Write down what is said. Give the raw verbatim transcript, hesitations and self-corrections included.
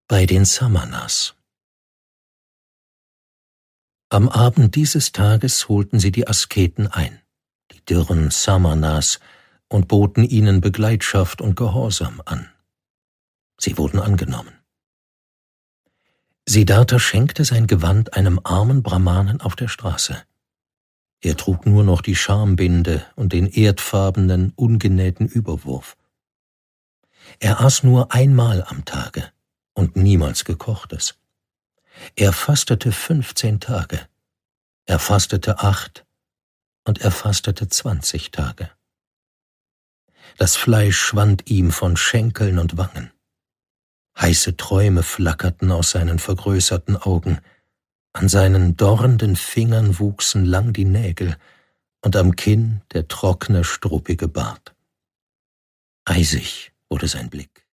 Bei den Samanas. Am Abend dieses Tages holten sie die Asketen ein, die dürren Samanas, und boten ihnen Begleitschaft und Gehorsam an. Sie wurden angenommen. Siddhartha schenkte sein Gewand einem armen Brahmanen auf der Straße. Er trug nur noch die Schambinde und den erdfarbenen, ungenähten Überwurf. Er aß nur einmal am Tage und niemals Gekochtes. Er fastete fünfzehn Tage, er fastete acht und er fastete zwanzig Tage. Das Fleisch schwand ihm von Schenkeln und Wangen. Heiße Träume flackerten aus seinen vergrößerten Augen, an seinen dorrenden Fingern wuchsen lang die Nägel und am Kinn der trockene, struppige Bart. Eisig wurde sein Blick.